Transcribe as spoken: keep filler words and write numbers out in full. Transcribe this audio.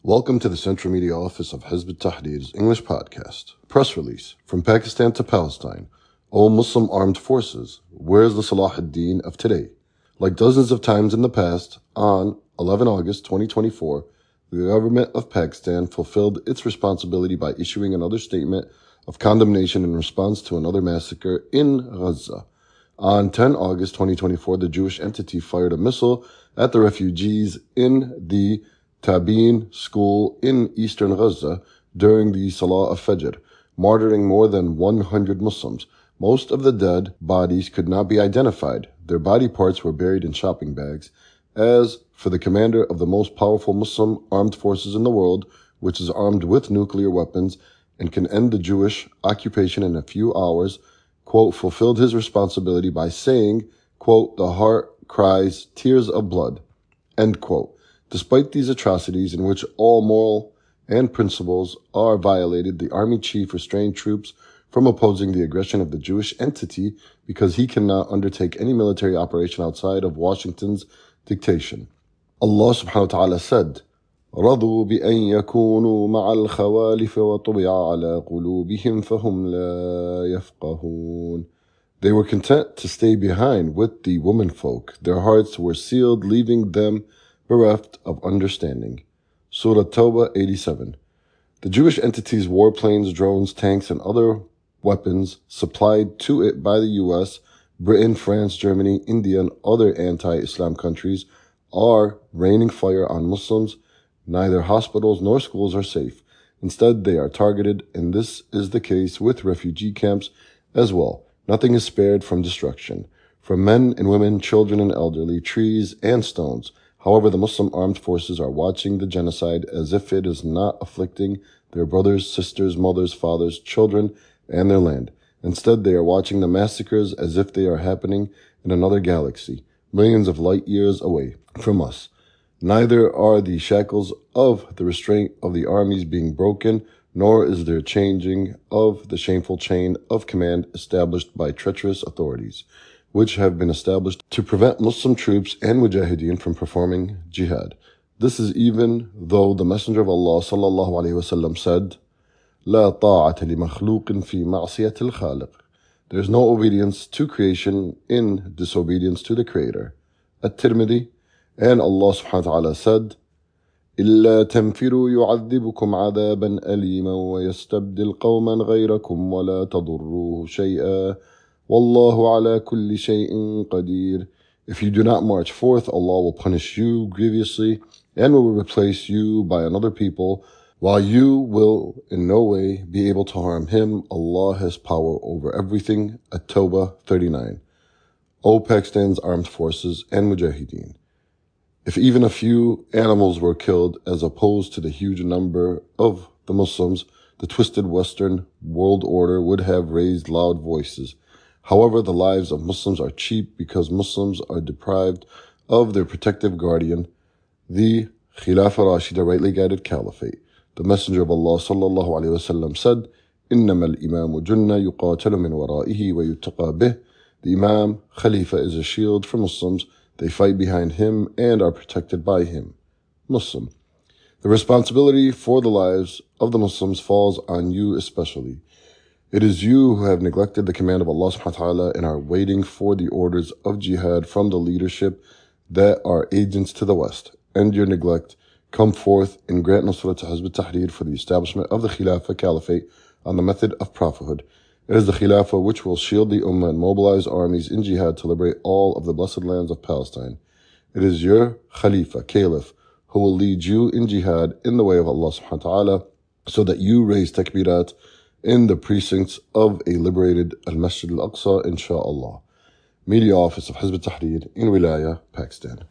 Welcome to the Central Media Office of Hizb ut-Tahrir's English podcast. Press release. From Pakistan to Palestine. O Muslim armed forces, where's the Salah ad-Din of today? Like dozens of times in the past, on eleventh of August twenty twenty-four, the government of Pakistan fulfilled its responsibility by issuing another statement of condemnation in response to another massacre in Gaza. On tenth of August twenty twenty-four, the Jewish entity fired a missile at the refugees in the Tabeen school in eastern Gaza during the Salah of Fajr, martyring more than one hundred Muslims. Most of the dead bodies could not be identified. Their body parts were buried in shopping bags. As for the commander of the most powerful Muslim armed forces in the world, which is armed with nuclear weapons and can end the Jewish occupation in a few hours, quote, fulfilled his responsibility by saying, quote, the heart cries tears of blood, end quote. Despite these atrocities in which all moral and principles are violated, the army chief restrained troops from opposing the aggression of the Jewish entity because he cannot undertake any military operation outside of Washington's dictation. Allah subhanahu wa ta'ala said, رَضُوا بِأَن يَكُونُوا مَعَ الْخَوَالِفِ وَطُبِعَ عَلَى قُلُوبِهِمْ فَهُمْ لَا يَفْقَهُونَ. They were content to stay behind with the womenfolk. Their hearts were sealed, leaving them bereft of understanding. Surah Tawbah eighty-seven. The Jewish entity's warplanes, drones, tanks, and other weapons supplied to it by the U S, Britain, France, Germany, India, and other anti-Islam countries are raining fire on Muslims. Neither hospitals nor schools are safe. Instead, they are targeted, and this is the case with refugee camps as well. Nothing is spared from destruction. From men and women, children and elderly, trees and stones. However, the Muslim armed forces are watching the genocide as if it is not afflicting their brothers, sisters, mothers, fathers, children, and their land. Instead, they are watching the massacres as if they are happening in another galaxy, millions of light years away from us. Neither are the shackles of the restraint of the armies being broken, nor is there changing of the shameful chain of command established by treacherous authorities, which have been established to prevent Muslim troops and mujahideen from performing jihad. This is even though the Messenger of Allah sallallahu alaihi wasallam said, لا طاعة لمخلوق في معصية الخالق. There is no obedience to creation in disobedience to the Creator. At-Tirmidhi. And Allah subhanahu wa ta'ala said, إلا تنفروا يعذبكم عذابا أليما ويستبدل قوما غيركم ولا تضروه شيئا والله على كل شيء قدير. If you do not march forth, Allah will punish you grievously and will replace you by another people, while you will in no way be able to harm him. Allah has power over everything. At-Tawbah thirty-nine. O Pakistan's armed forces and mujahideen, if even a few animals were killed as opposed to the huge number of the Muslims, the twisted Western world order would have raised loud voices. However, the lives of Muslims are cheap because Muslims are deprived of their protective guardian, the Khilafah Rashida, rightly guided caliphate. The Messenger of Allah sallallahu alaihi wasallam said, إِنَّمَا الْإِمَامُ جُنَّةٌ يُقَاتَلُ مِنْ وَرَائِهِ وَيُتَّقَى بِهِ. The Imam, Khalifa, is a shield for Muslims. They fight behind him and are protected by him. Muslim. The responsibility for the lives of the Muslims falls on you especially. It is you who have neglected the command of Allah subhanahu wa ta'ala and are waiting for the orders of jihad from the leadership that are agents to the West. End your neglect. Come forth and grant Nusra to Hizb ut-Tahrir for the establishment of the Khilafah Caliphate on the method of prophethood. It is the Khilafah which will shield the Ummah and mobilize armies in jihad to liberate all of the blessed lands of Palestine. It is your Khalifa, Caliph, who will lead you in jihad in the way of Allah subhanahu wa ta'ala so that you raise takbirat in the precincts of a liberated Al-Masjid Al-Aqsa, inshaAllah. Media Office of Hizb ut-Tahrir in Wilaya, Pakistan.